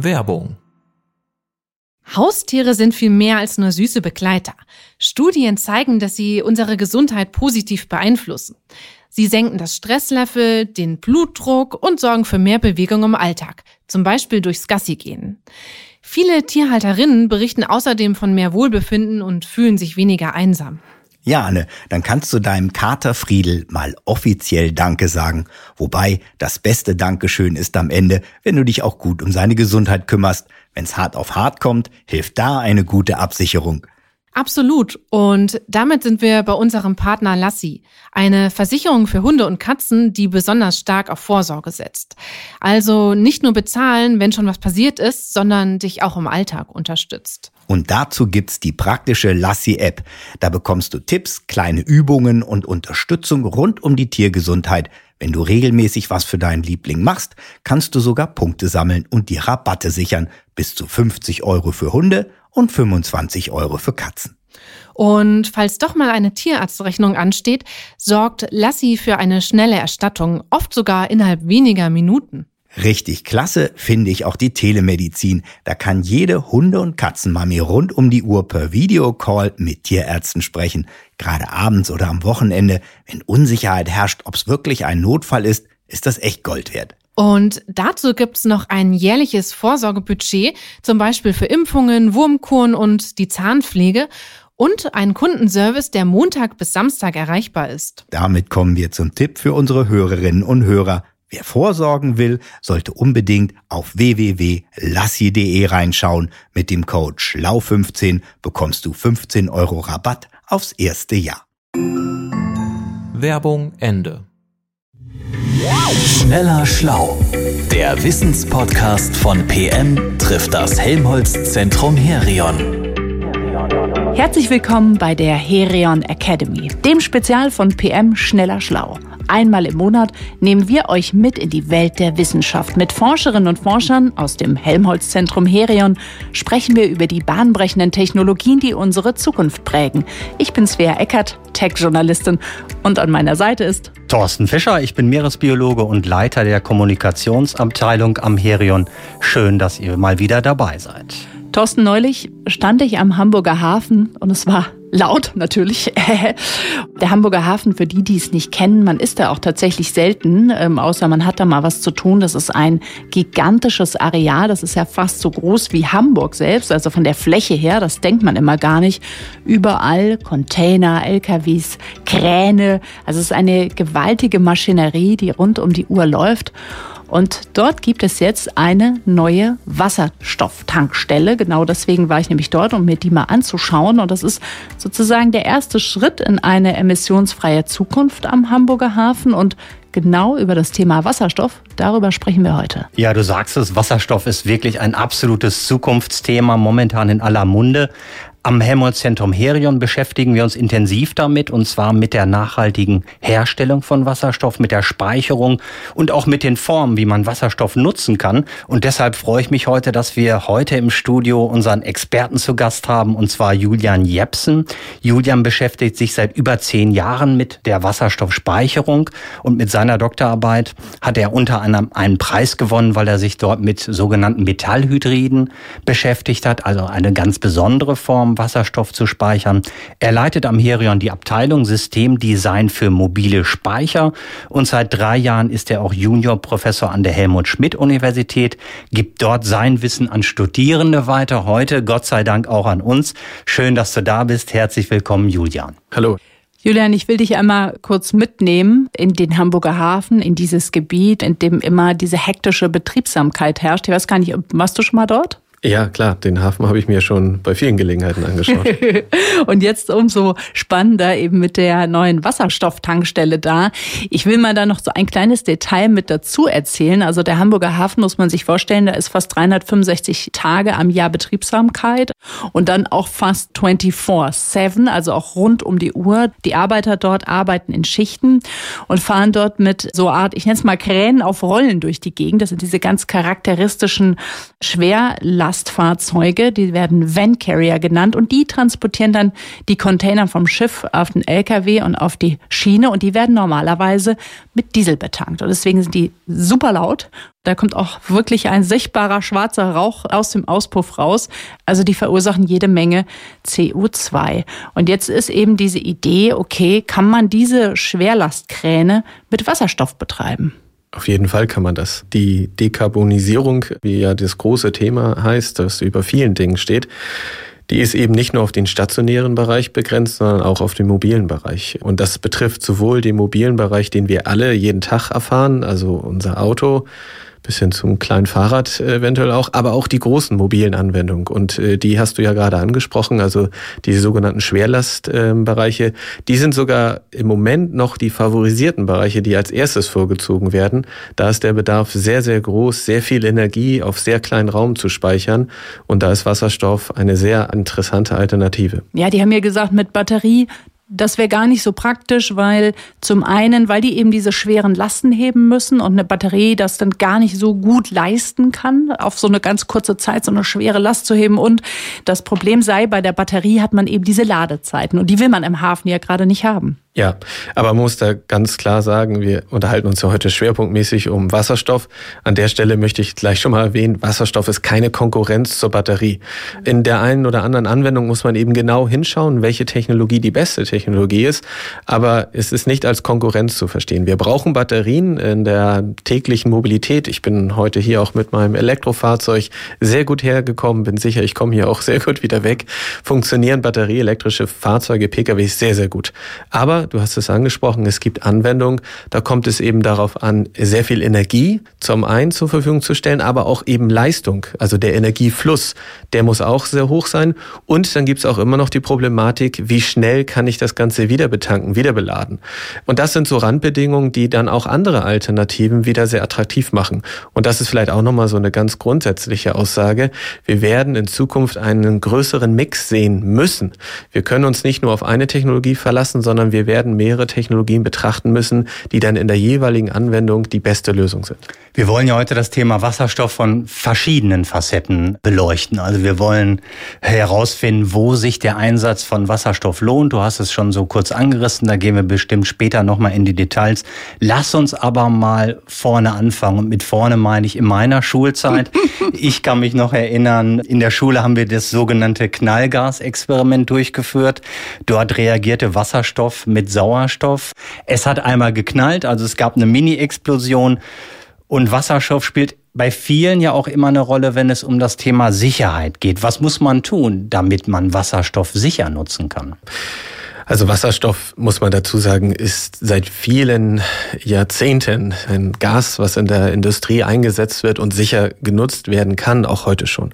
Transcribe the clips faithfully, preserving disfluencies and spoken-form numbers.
Werbung. Haustiere sind viel mehr als nur süße Begleiter. Studien zeigen, dass sie unsere Gesundheit positiv beeinflussen. Sie senken das Stresslevel, den Blutdruck und sorgen für mehr Bewegung im Alltag, zum Beispiel durchs Gassigehen. Viele Tierhalterinnen berichten außerdem von mehr Wohlbefinden und fühlen sich weniger einsam. Ja, Anne, dann kannst du deinem Kater Friedel mal offiziell Danke sagen. Wobei, das beste Dankeschön ist am Ende, wenn du dich auch gut um seine Gesundheit kümmerst. Wenn's hart auf hart kommt, hilft da eine gute Absicherung. Absolut. Und damit sind wir bei unserem Partner Lassi, eine Versicherung für Hunde und Katzen, die besonders stark auf Vorsorge setzt. Also nicht nur bezahlen, wenn schon was passiert ist, sondern dich auch im Alltag unterstützt. Und dazu gibt's die praktische Lassi-App. Da bekommst du Tipps, kleine Übungen und Unterstützung rund um die Tiergesundheit. Wenn du regelmäßig was für deinen Liebling machst, kannst du sogar Punkte sammeln und dir Rabatte sichern. Bis zu fünfzig Euro für Hunde und fünfundzwanzig Euro für Katzen. Und falls doch mal eine Tierarztrechnung ansteht, sorgt Lassi für eine schnelle Erstattung, oft sogar innerhalb weniger Minuten. Richtig klasse finde ich auch die Telemedizin. Da kann jede Hunde- und Katzenmami rund um die Uhr per Videocall mit Tierärzten sprechen. Gerade abends oder am Wochenende, wenn Unsicherheit herrscht, ob es wirklich ein Notfall ist, ist das echt Gold wert. Und dazu gibt's noch ein jährliches Vorsorgebudget, zum Beispiel für Impfungen, Wurmkuren und die Zahnpflege und einen Kundenservice, der Montag bis Samstag erreichbar ist. Damit kommen wir zum Tipp für unsere Hörerinnen und Hörer. Wer vorsorgen will, sollte unbedingt auf w w w punkt lassi punkt de reinschauen. Mit dem Code schlau fünfzehn bekommst du fünfzehn Euro Rabatt aufs erste Jahr. Werbung Ende. Schneller Schlau, der Wissenspodcast von P M trifft das Helmholtz-Zentrum Herion. Herzlich willkommen bei der Herion Academy, dem Spezial von P M Schneller Schlau. Einmal im Monat nehmen wir euch mit in die Welt der Wissenschaft. Mit Forscherinnen und Forschern aus dem Helmholtz-Zentrum Herion sprechen wir über die bahnbrechenden Technologien, die unsere Zukunft prägen. Ich bin Svea Eckert, Tech-Journalistin, und an meiner Seite ist Thorsten Fischer, ich bin Meeresbiologe und Leiter der Kommunikationsabteilung am Herion. Schön, dass ihr mal wieder dabei seid. Thorsten, neulich stand ich am Hamburger Hafen und es war laut natürlich. Der Hamburger Hafen, für die, die es nicht kennen, man ist da auch tatsächlich selten, ähm, außer man hat da mal was zu tun. Das ist ein gigantisches Areal, das ist ja fast so groß wie Hamburg selbst, also von der Fläche her, das denkt man immer gar nicht. Überall Container, L K Ws, Kräne, also es ist eine gewaltige Maschinerie, die rund um die Uhr läuft. Und dort gibt es jetzt eine neue Wasserstofftankstelle. Genau deswegen war ich nämlich dort, um mir die mal anzuschauen. Und das ist sozusagen der erste Schritt in eine emissionsfreie Zukunft am Hamburger Hafen. Und genau über das Thema Wasserstoff, darüber sprechen wir heute. Ja, du sagst es, Wasserstoff ist wirklich ein absolutes Zukunftsthema, momentan in aller Munde. Am Helmholtz-Zentrum Herion beschäftigen wir uns intensiv damit, und zwar mit der nachhaltigen Herstellung von Wasserstoff, mit der Speicherung und auch mit den Formen, wie man Wasserstoff nutzen kann. Und deshalb freue ich mich heute, dass wir heute im Studio unseren Experten zu Gast haben, und zwar Julian Jepsen. Julian beschäftigt sich seit über zehn Jahren mit der Wasserstoffspeicherung, und mit seiner Doktorarbeit hat er unter anderem einen Preis gewonnen, weil er sich dort mit sogenannten Metallhydriden beschäftigt hat, also eine ganz besondere Form, Wasserstoff zu speichern. Er leitet am Herion die Abteilung Systemdesign für mobile Speicher, und seit drei Jahren ist er auch Juniorprofessor an der Helmut-Schmidt-Universität, gibt dort sein Wissen an Studierende weiter, heute Gott sei Dank auch an uns. Schön, dass du da bist. Herzlich willkommen, Julian. Hallo. Julian, ich will dich einmal kurz mitnehmen in den Hamburger Hafen, in dieses Gebiet, in dem immer diese hektische Betriebsamkeit herrscht. Ich weiß gar nicht, warst du schon mal dort? Ja, klar, den Hafen habe ich mir schon bei vielen Gelegenheiten angeschaut. Und jetzt umso spannender eben mit der neuen Wasserstofftankstelle da. Ich will mal da noch so ein kleines Detail mit dazu erzählen. Also der Hamburger Hafen, muss man sich vorstellen, da ist fast dreihundertfünfundsechzig Tage am Jahr Betriebsamkeit und dann auch fast vierundzwanzig sieben, also auch rund um die Uhr. Die Arbeiter dort arbeiten in Schichten und fahren dort mit so Art, ich nenne es mal Kränen auf Rollen durch die Gegend. Das sind diese ganz charakteristischen Schwerlast Lastfahrzeuge, die werden Van Carrier genannt und die transportieren dann die Container vom Schiff auf den L K W und auf die Schiene und die werden normalerweise mit Diesel betankt und deswegen sind die super laut. Da kommt auch wirklich ein sichtbarer schwarzer Rauch aus dem Auspuff raus. Also die verursachen jede Menge C O zwei. Und jetzt ist eben diese Idee, okay, kann man diese Schwerlastkräne mit Wasserstoff betreiben? Auf jeden Fall kann man das. Die Dekarbonisierung, wie ja das große Thema heißt, das über vielen Dingen steht, die ist eben nicht nur auf den stationären Bereich begrenzt, sondern auch auf den mobilen Bereich. Und das betrifft sowohl den mobilen Bereich, den wir alle jeden Tag erfahren, also unser Auto, bis hin zum kleinen Fahrrad eventuell auch, aber auch die großen mobilen Anwendungen. Und äh, die hast du ja gerade angesprochen, also die sogenannten Schwerlastbereiche. Äh, die sind sogar im Moment noch die favorisierten Bereiche, die als erstes vorgezogen werden. Da ist der Bedarf sehr, sehr groß, sehr viel Energie auf sehr kleinen Raum zu speichern. Und da ist Wasserstoff eine sehr interessante Alternative. Ja, die haben mir gesagt, mit Batterie, das wäre gar nicht so praktisch, weil zum einen, weil die eben diese schweren Lasten heben müssen und eine Batterie das dann gar nicht so gut leisten kann, auf so eine ganz kurze Zeit so eine schwere Last zu heben. Und das Problem sei, bei der Batterie hat man eben diese Ladezeiten und die will man im Hafen ja gerade nicht haben. Ja, aber man muss da ganz klar sagen, wir unterhalten uns ja heute schwerpunktmäßig um Wasserstoff. An der Stelle möchte ich gleich schon mal erwähnen, Wasserstoff ist keine Konkurrenz zur Batterie. In der einen oder anderen Anwendung muss man eben genau hinschauen, welche Technologie die beste Technologie ist. Aber es ist nicht als Konkurrenz zu verstehen. Wir brauchen Batterien in der täglichen Mobilität. Ich bin heute hier auch mit meinem Elektrofahrzeug sehr gut hergekommen, bin sicher, ich komme hier auch sehr gut wieder weg. Funktionieren batterieelektrische Fahrzeuge, P K Ws sehr, sehr gut. Aber du hast es angesprochen, es gibt Anwendungen, da kommt es eben darauf an, sehr viel Energie zum einen zur Verfügung zu stellen, aber auch eben Leistung, also der Energiefluss, der muss auch sehr hoch sein. Und dann gibt es auch immer noch die Problematik, wie schnell kann ich das Ganze wieder betanken, wieder beladen. Und das sind so Randbedingungen, die dann auch andere Alternativen wieder sehr attraktiv machen. Und das ist vielleicht auch nochmal so eine ganz grundsätzliche Aussage. Wir werden in Zukunft einen größeren Mix sehen müssen. Wir können uns nicht nur auf eine Technologie verlassen, sondern wir werden werden mehrere Technologien betrachten müssen, die dann in der jeweiligen Anwendung die beste Lösung sind. Wir wollen ja heute das Thema Wasserstoff von verschiedenen Facetten beleuchten. Also wir wollen herausfinden, wo sich der Einsatz von Wasserstoff lohnt. Du hast es schon so kurz angerissen, da gehen wir bestimmt später nochmal in die Details. Lass uns aber mal vorne anfangen. Und mit vorne meine ich in meiner Schulzeit. Ich kann mich noch erinnern, in der Schule haben wir das sogenannte Knallgasexperiment durchgeführt. Dort reagierte Wasserstoff mit Sauerstoff. Es hat einmal geknallt, also es gab eine Mini-Explosion. Und Wasserstoff spielt bei vielen ja auch immer eine Rolle, wenn es um das Thema Sicherheit geht. Was muss man tun, damit man Wasserstoff sicher nutzen kann? Also Wasserstoff, muss man dazu sagen, ist seit vielen Jahrzehnten ein Gas, was in der Industrie eingesetzt wird und sicher genutzt werden kann, auch heute schon.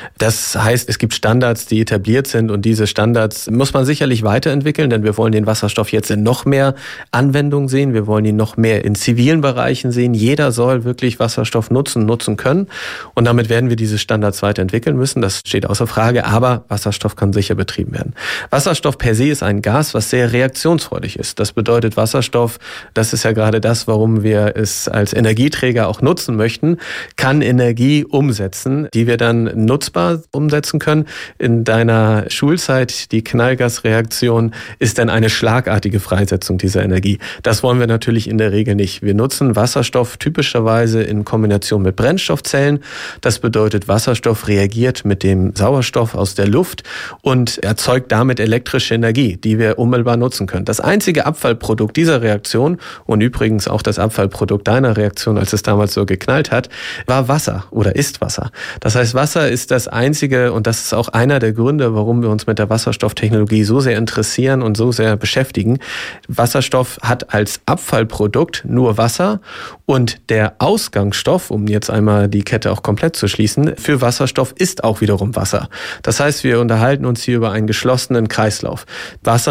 Das heißt, es gibt Standards, die etabliert sind und diese Standards muss man sicherlich weiterentwickeln, denn wir wollen den Wasserstoff jetzt in noch mehr Anwendungen sehen. Wir wollen ihn noch mehr in zivilen Bereichen sehen. Jeder soll wirklich Wasserstoff nutzen, nutzen können und damit werden wir diese Standards weiterentwickeln müssen. Das steht außer Frage, aber Wasserstoff kann sicher betrieben werden. Wasserstoff per se ist ein Gas, was sehr reaktionsfreudig ist. Das bedeutet Wasserstoff, das ist ja gerade das, warum wir es als Energieträger auch nutzen möchten, kann Energie umsetzen, die wir dann nutzbar umsetzen können. In deiner Schulzeit, die Knallgasreaktion, ist dann eine schlagartige Freisetzung dieser Energie. Das wollen wir natürlich in der Regel nicht. Wir nutzen Wasserstoff typischerweise in Kombination mit Brennstoffzellen. Das bedeutet, Wasserstoff reagiert mit dem Sauerstoff aus der Luft und erzeugt damit elektrische Energie, die wir unmittelbar nutzen können. Das einzige Abfallprodukt dieser Reaktion und übrigens auch das Abfallprodukt deiner Reaktion, als es damals so geknallt hat, war Wasser oder ist Wasser. Das heißt, Wasser ist das einzige und das ist auch einer der Gründe, warum wir uns mit der Wasserstofftechnologie so sehr interessieren und so sehr beschäftigen. Wasserstoff hat als Abfallprodukt nur Wasser und der Ausgangsstoff, um jetzt einmal die Kette auch komplett zu schließen, für Wasserstoff ist auch wiederum Wasser. Das heißt, wir unterhalten uns hier über einen geschlossenen Kreislauf. Wasser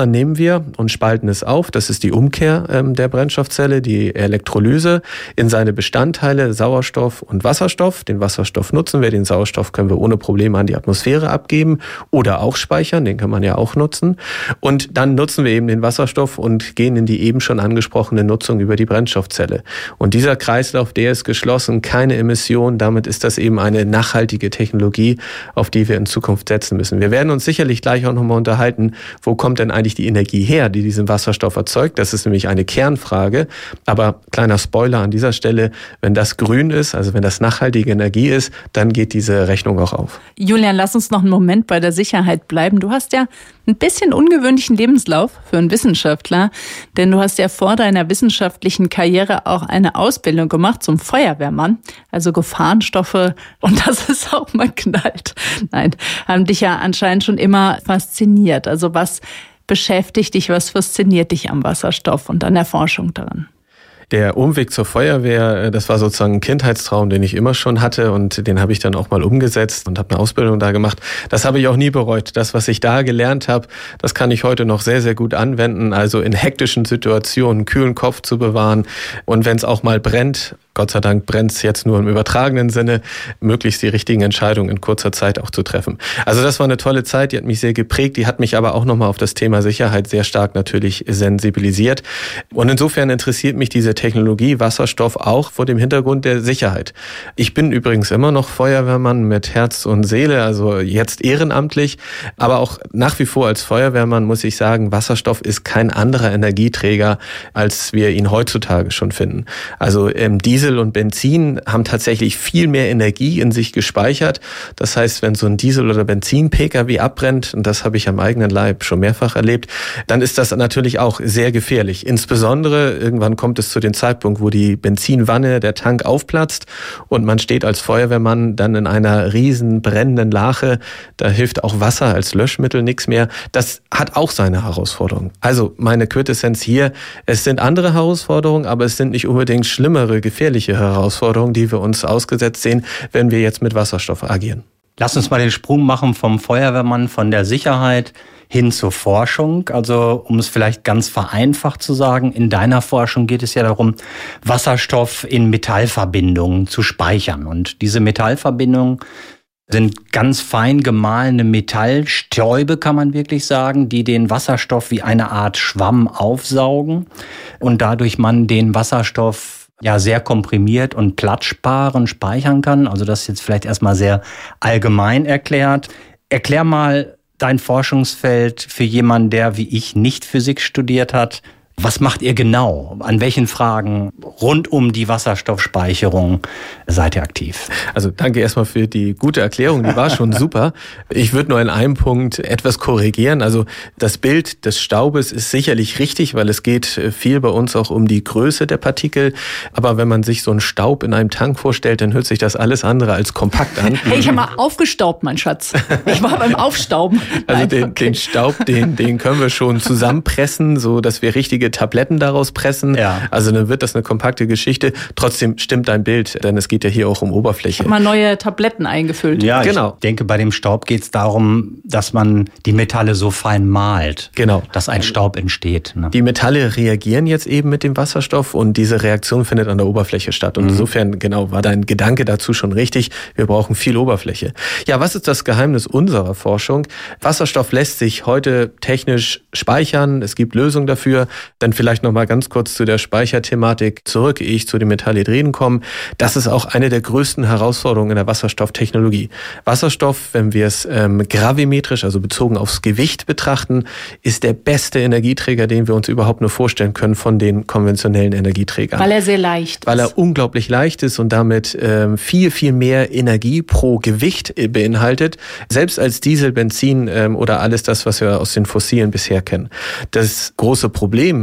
Wasser nehmen wir und spalten es auf. Das ist die Umkehr ähm, der Brennstoffzelle, die Elektrolyse in seine Bestandteile Sauerstoff und Wasserstoff. Den Wasserstoff nutzen wir, den Sauerstoff können wir ohne Probleme an die Atmosphäre abgeben oder auch speichern, den kann man ja auch nutzen. Und dann nutzen wir eben den Wasserstoff und gehen in die eben schon angesprochene Nutzung über die Brennstoffzelle. Und dieser Kreislauf, der ist geschlossen, keine Emission. Damit ist das eben eine nachhaltige Technologie, auf die wir in Zukunft setzen müssen. Wir werden uns sicherlich gleich auch nochmal unterhalten, wo kommt denn eigentlich die Energie her, die diesen Wasserstoff erzeugt. Das ist nämlich eine Kernfrage. Aber kleiner Spoiler an dieser Stelle, wenn das grün ist, also wenn das nachhaltige Energie ist, dann geht diese Rechnung auch auf. Julian, lass uns noch einen Moment bei der Sicherheit bleiben. Du hast ja ein bisschen ungewöhnlichen Lebenslauf für einen Wissenschaftler, denn du hast ja vor deiner wissenschaftlichen Karriere auch eine Ausbildung gemacht zum Feuerwehrmann, also Gefahrenstoffe, und das ist auch mal knallt. Nein, haben dich ja anscheinend schon immer fasziniert. Also was beschäftigt dich, was fasziniert dich am Wasserstoff und an der Forschung daran? Der Umweg zur Feuerwehr, das war sozusagen ein Kindheitstraum, den ich immer schon hatte, und den habe ich dann auch mal umgesetzt und habe eine Ausbildung da gemacht. Das habe ich auch nie bereut. Das, was ich da gelernt habe, das kann ich heute noch sehr, sehr gut anwenden. Also in hektischen Situationen kühlen Kopf zu bewahren, und wenn es auch mal brennt, Gott sei Dank brennt es jetzt nur im übertragenen Sinne, möglichst die richtigen Entscheidungen in kurzer Zeit auch zu treffen. Also das war eine tolle Zeit, die hat mich sehr geprägt, die hat mich aber auch nochmal auf das Thema Sicherheit sehr stark natürlich sensibilisiert. Und insofern interessiert mich diese Technologie Wasserstoff auch vor dem Hintergrund der Sicherheit. Ich bin übrigens immer noch Feuerwehrmann mit Herz und Seele, also jetzt ehrenamtlich, aber auch nach wie vor als Feuerwehrmann muss ich sagen, Wasserstoff ist kein anderer Energieträger, als wir ihn heutzutage schon finden. Also ähm, Diesel und Benzin haben tatsächlich viel mehr Energie in sich gespeichert. Das heißt, wenn so ein Diesel- oder Benzin-P K W abbrennt, und das habe ich am eigenen Leib schon mehrfach erlebt, dann ist das natürlich auch sehr gefährlich. Insbesondere irgendwann kommt es zu dem Zeitpunkt, wo die Benzinwanne, der Tank aufplatzt und man steht als Feuerwehrmann dann in einer riesen brennenden Lache. Da hilft auch Wasser als Löschmittel nichts mehr. Das hat auch seine Herausforderungen. Also meine Quintessenz hier, es sind andere Herausforderungen, aber es sind nicht unbedingt schlimmere, gefährliche Herausforderungen, die wir uns ausgesetzt sehen, wenn wir jetzt mit Wasserstoff agieren. Lass uns mal den Sprung machen vom Feuerwehrmann, von der Sicherheit hin zur Forschung. Also um es vielleicht ganz vereinfacht zu sagen, in deiner Forschung geht es ja darum, Wasserstoff in Metallverbindungen zu speichern. Und diese Metallverbindungen sind ganz fein gemahlene Metallstäube, kann man wirklich sagen, die den Wasserstoff wie eine Art Schwamm aufsaugen und dadurch man den Wasserstoff ja sehr komprimiert und platzsparend speichern kann. Also das ist jetzt vielleicht erstmal sehr allgemein erklärt. Erklär mal dein Forschungsfeld für jemanden, der wie ich nicht Physik studiert hat. Was macht ihr genau? An welchen Fragen rund um die Wasserstoffspeicherung seid ihr aktiv? Also danke erstmal für die gute Erklärung, die war schon super. Ich würde nur in einem Punkt etwas korrigieren. Also das Bild des Staubes ist sicherlich richtig, weil es geht viel bei uns auch um die Größe der Partikel. Aber wenn man sich so einen Staub in einem Tank vorstellt, dann hört sich das alles andere als kompakt an. Hey, ich habe mal aufgestaubt, mein Schatz. Ich war beim Aufstauben. Also Nein, den, okay. den Staub, den, den können wir schon zusammenpressen, so dass wir richtige Tabletten daraus pressen. Ja. Also dann wird das eine kompakte Geschichte. Trotzdem stimmt dein Bild, denn es geht ja hier auch um Oberfläche. Ich habe mal neue Tabletten eingefüllt. Ja, genau. Ich denke, bei dem Staub geht es darum, dass man die Metalle so fein malt, Genau. dass ein Staub entsteht. Ne? Die Metalle reagieren jetzt eben mit dem Wasserstoff und diese Reaktion findet an der Oberfläche statt. Und mhm. insofern, genau, war dein Gedanke dazu schon richtig. Wir brauchen viel Oberfläche. Ja, was ist das Geheimnis unserer Forschung? Wasserstoff lässt sich heute technisch speichern. Es gibt Lösungen dafür. Dann vielleicht noch mal ganz kurz zu der Speicherthematik zurück, ehe ich zu den Metallhydriden komme. Das ist auch eine der größten Herausforderungen in der Wasserstofftechnologie. Wasserstoff, wenn wir es ähm, gravimetrisch, also bezogen aufs Gewicht betrachten, ist der beste Energieträger, den wir uns überhaupt nur vorstellen können von den konventionellen Energieträgern. Weil er sehr leicht ist. Weil er unglaublich leicht ist und damit ähm, viel, viel mehr Energie pro Gewicht beinhaltet, selbst als Diesel, Benzin ähm, oder alles das, was wir aus den Fossilen bisher kennen. Das große Problem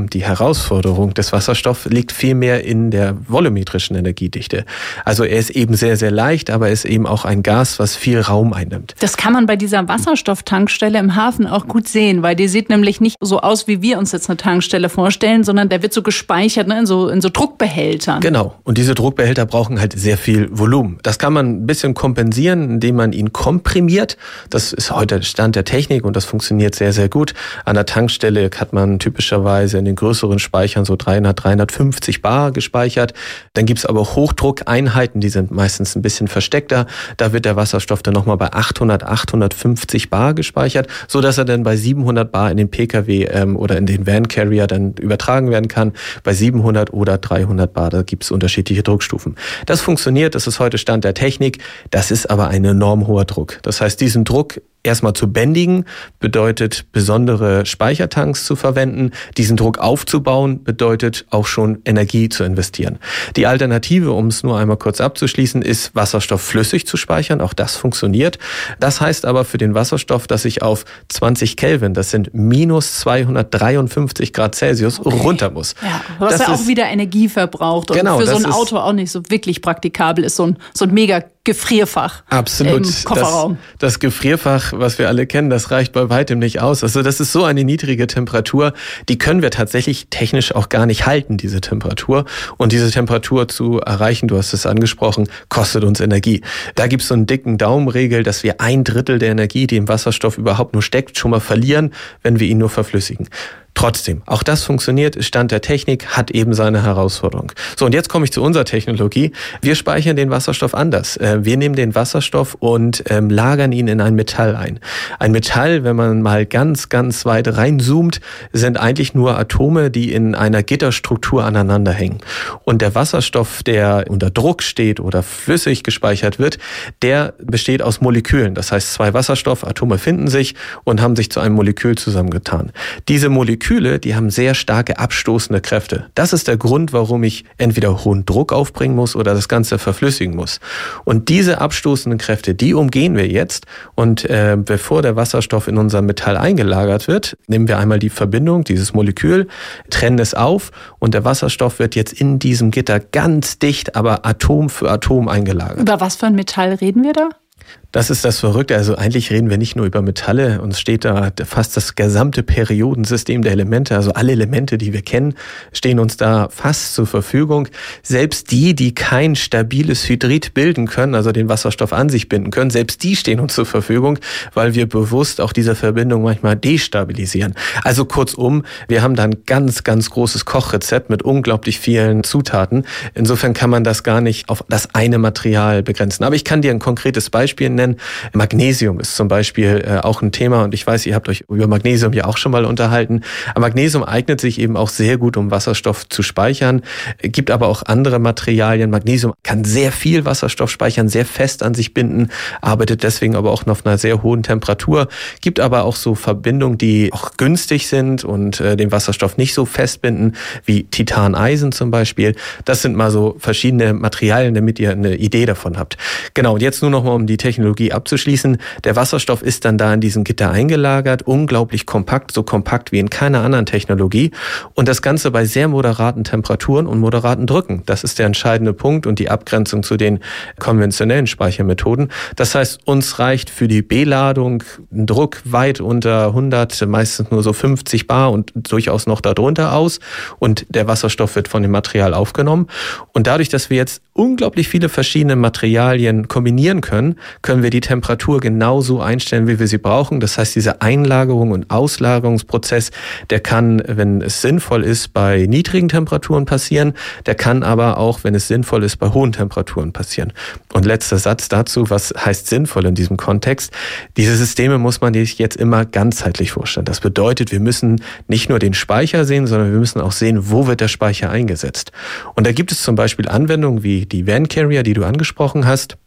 Problem, die Herausforderung des Wasserstoffs liegt vielmehr in der volumetrischen Energiedichte. Also er ist eben sehr, sehr leicht, aber er ist eben auch ein Gas, was viel Raum einnimmt. Das kann man bei dieser Wasserstofftankstelle im Hafen auch gut sehen, weil die sieht nämlich nicht so aus, wie wir uns jetzt eine Tankstelle vorstellen, sondern der wird so gespeichert, ne, in so, in so Druckbehältern. Genau. Und diese Druckbehälter brauchen halt sehr viel Volumen. Das kann man ein bisschen kompensieren, indem man ihn komprimiert. Das ist heute Stand der Technik und das funktioniert sehr, sehr gut. An der Tankstelle hat man typischerweise in den größeren Speichern so dreihundert, dreihundertfünfzig Bar gespeichert. Dann gibt's aber Hochdruckeinheiten, die sind meistens ein bisschen versteckter. Da wird der Wasserstoff dann nochmal bei achthundert, achthundertfünfzig Bar gespeichert, so dass er dann bei siebenhundert Bar in den Pkw ähm, oder in den Van Carrier dann übertragen werden kann. Bei siebenhundert oder dreihundert Bar, da gibt's unterschiedliche Druckstufen. Das funktioniert, das ist heute Stand der Technik. Das ist aber ein enorm hoher Druck. Das heißt, diesen Druck erstmal zu bändigen, bedeutet besondere Speichertanks zu verwenden. Diesen Druck aufzubauen, bedeutet auch schon Energie zu investieren. Die Alternative, um es nur einmal kurz abzuschließen, ist Wasserstoff flüssig zu speichern. Auch das funktioniert. Das heißt aber für den Wasserstoff, dass ich auf zwanzig Kelvin, das sind minus zweihundertdreiundfünfzig Grad Celsius, okay, runter muss. Ja, was ja auch wieder Energie verbraucht und genau, für so ein Auto auch nicht so wirklich praktikabel ist, so ein, so ein mega Gefrierfach. Absolut. Im Kofferraum. Das, das Gefrierfach, was wir alle kennen, das reicht bei weitem nicht aus. Also das ist so eine niedrige Temperatur, die können wir tatsächlich technisch auch gar nicht halten, diese Temperatur. Und diese Temperatur zu erreichen, du hast es angesprochen, kostet uns Energie. Da gibt es so einen dicken Daumenregel, dass wir ein Drittel der Energie, die im Wasserstoff überhaupt nur steckt, schon mal verlieren, wenn wir ihn nur verflüssigen. Trotzdem, auch das funktioniert, ist Stand der Technik, hat eben seine Herausforderung. So, und jetzt komme ich zu unserer Technologie. Wir speichern den Wasserstoff anders. Wir nehmen den Wasserstoff und ähm, lagern ihn in ein Metall ein. Ein Metall, wenn man mal ganz, ganz weit reinzoomt, sind eigentlich nur Atome, die in einer Gitterstruktur aneinander hängen. Und der Wasserstoff, der unter Druck steht oder flüssig gespeichert wird, der besteht aus Molekülen. Das heißt, zwei Wasserstoffatome finden sich und haben sich zu einem Molekül zusammengetan. Diese Moleküle Moleküle, die haben sehr starke abstoßende Kräfte. Das ist der Grund, warum ich entweder hohen Druck aufbringen muss oder das Ganze verflüssigen muss. Und diese abstoßenden Kräfte, die umgehen wir jetzt. Und äh, bevor der Wasserstoff in unser Metall eingelagert wird, nehmen wir einmal die Verbindung, dieses Molekül, trennen es auf und der Wasserstoff wird jetzt in diesem Gitter ganz dicht, aber Atom für Atom eingelagert. Über was für ein Metall reden wir da? Das ist das Verrückte. Also eigentlich reden wir nicht nur über Metalle. Uns steht da fast das gesamte Periodensystem der Elemente. Also alle Elemente, die wir kennen, stehen uns da fast zur Verfügung. Selbst die, die kein stabiles Hydrid bilden können, also den Wasserstoff an sich binden können, selbst die stehen uns zur Verfügung, weil wir bewusst auch diese Verbindung manchmal destabilisieren. Also kurzum, wir haben da ein ganz, ganz großes Kochrezept mit unglaublich vielen Zutaten. Insofern kann man das gar nicht auf das eine Material begrenzen. Aber ich kann dir ein konkretes Beispiel nennen. Magnesium ist zum Beispiel äh, auch ein Thema und ich weiß, ihr habt euch über Magnesium ja auch schon mal unterhalten. Aber Magnesium eignet sich eben auch sehr gut, um Wasserstoff zu speichern. Gibt aber auch andere Materialien. Magnesium kann sehr viel Wasserstoff speichern, sehr fest an sich binden, arbeitet deswegen aber auch noch auf einer sehr hohen Temperatur. Gibt aber auch so Verbindungen, die auch günstig sind und äh, den Wasserstoff nicht so festbinden, wie Titan-Eisen zum Beispiel. Das sind mal so verschiedene Materialien, damit ihr eine Idee davon habt. Genau, und jetzt nur noch mal um die Technologie abzuschließen. Der Wasserstoff ist dann da in diesem Gitter eingelagert, unglaublich kompakt, so kompakt wie in keiner anderen Technologie und das Ganze bei sehr moderaten Temperaturen und moderaten Drücken. Das ist der entscheidende Punkt und die Abgrenzung zu den konventionellen Speichermethoden. Das heißt, uns reicht für die Beladung ein Druck weit unter hundert, meistens nur so fünfzig Bar und durchaus noch darunter aus und der Wasserstoff wird von dem Material aufgenommen und dadurch, dass wir jetzt unglaublich viele verschiedene Materialien kombinieren können, können wir die Temperatur genauso einstellen, wie wir sie brauchen. Das heißt, dieser Einlagerung und Auslagerungsprozess, der kann, wenn es sinnvoll ist, bei niedrigen Temperaturen passieren. Der kann aber auch, wenn es sinnvoll ist, bei hohen Temperaturen passieren. Und letzter Satz dazu, was heißt sinnvoll in diesem Kontext? Diese Systeme muss man sich jetzt immer ganzheitlich vorstellen. Das bedeutet, wir müssen nicht nur den Speicher sehen, sondern wir müssen auch sehen, wo wird der Speicher eingesetzt. Und da gibt es zum Beispiel Anwendungen wie die Van Carrier, die du angesprochen hast.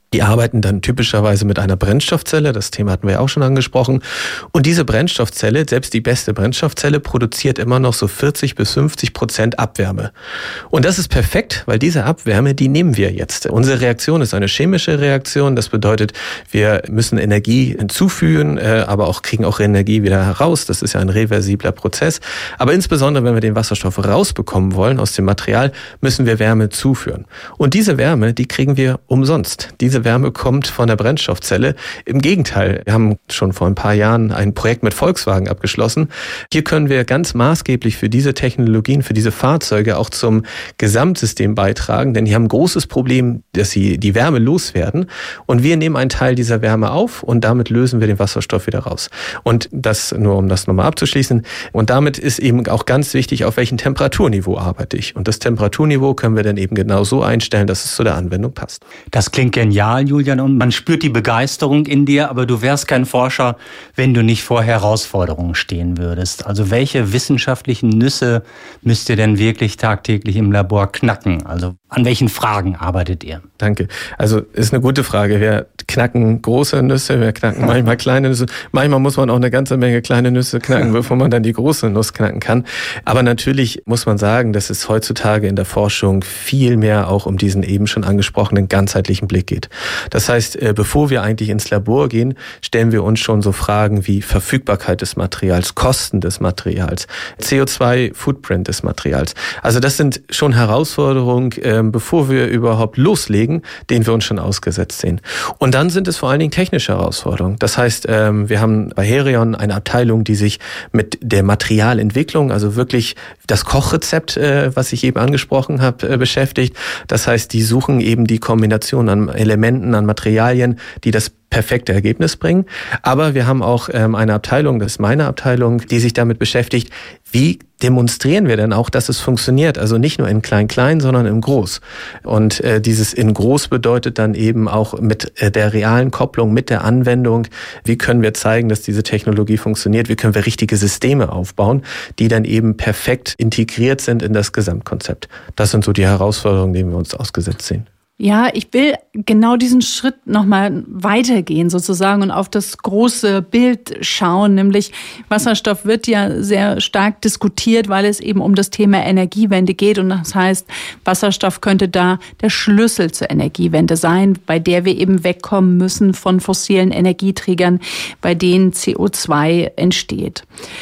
Die arbeiten dann typischerweise mit einer Brennstoffzelle, das Thema hatten wir ja auch schon angesprochen. Und diese Brennstoffzelle, selbst die beste Brennstoffzelle, produziert immer noch so vierzig bis fünfzig Prozent Abwärme. Und das ist perfekt, weil diese Abwärme, die nehmen wir jetzt. Unsere Reaktion ist eine chemische Reaktion, das bedeutet, wir müssen Energie hinzufügen, aber auch kriegen auch Energie wieder heraus. Das ist ja ein reversibler Prozess. Aber insbesondere, wenn wir den Wasserstoff rausbekommen wollen aus dem Material, müssen wir Wärme zuführen. Und diese Wärme, die kriegen wir umsonst. Diese Wärme kommt von der Brennstoffzelle. Im Gegenteil, wir haben schon vor ein paar Jahren ein Projekt mit Volkswagen abgeschlossen. Hier können wir ganz maßgeblich für diese Technologien, für diese Fahrzeuge auch zum Gesamtsystem beitragen, denn die haben ein großes Problem, dass sie die Wärme loswerden. Und wir nehmen einen Teil dieser Wärme auf und damit lösen wir den Wasserstoff wieder raus. Und das nur, um das nochmal abzuschließen. Und damit ist eben auch ganz wichtig, auf welchem Temperaturniveau arbeite ich. Und das Temperaturniveau können wir dann eben genau so einstellen, dass es zu der Anwendung passt. Das klingt genial, Julian, und man spürt die Begeisterung in dir, aber du wärst kein Forscher, wenn du nicht vor Herausforderungen stehen würdest. Also welche wissenschaftlichen Nüsse müsst ihr denn wirklich tagtäglich im Labor knacken? Also an welchen Fragen arbeitet ihr? Danke. Also ist eine gute Frage. Wir knacken große Nüsse, wir knacken manchmal kleine Nüsse. Manchmal muss man auch eine ganze Menge kleine Nüsse knacken, bevor man dann die große Nuss knacken kann. Aber natürlich muss man sagen, dass es heutzutage in der Forschung viel mehr auch um diesen eben schon angesprochenen ganzheitlichen Blick geht. Das heißt, bevor wir eigentlich ins Labor gehen, stellen wir uns schon so Fragen wie Verfügbarkeit des Materials, Kosten des Materials, C O zwei Footprint des Materials. Also das sind schon Herausforderungen, bevor wir überhaupt loslegen, denen wir uns schon ausgesetzt sehen. Und dann sind es vor allen Dingen technische Herausforderungen. Das heißt, wir haben bei Herion eine Abteilung, die sich mit der Materialentwicklung, also wirklich das Kochrezept, was ich eben angesprochen habe, beschäftigt. Das heißt, die suchen eben die Kombination an Elementen, an Materialien, die das perfekte Ergebnis bringen. Aber wir haben auch ähm, eine Abteilung, das ist meine Abteilung, die sich damit beschäftigt, wie demonstrieren wir denn auch, dass es funktioniert? Also nicht nur in Klein-Klein, sondern im Groß. Und äh, dieses in Groß bedeutet dann eben auch mit äh, der realen Kopplung, mit der Anwendung, wie können wir zeigen, dass diese Technologie funktioniert? Wie können wir richtige Systeme aufbauen, die dann eben perfekt integriert sind in das Gesamtkonzept? Das sind so die Herausforderungen, denen wir uns ausgesetzt sehen. Ja, ich will genau diesen Schritt nochmal weitergehen sozusagen und auf das große Bild schauen, nämlich Wasserstoff wird ja sehr stark diskutiert, weil es eben um das Thema Energiewende geht und das heißt, Wasserstoff könnte da der Schlüssel zur Energiewende sein, bei der wir eben wegkommen müssen von fossilen Energieträgern, bei denen C O zwei entsteht.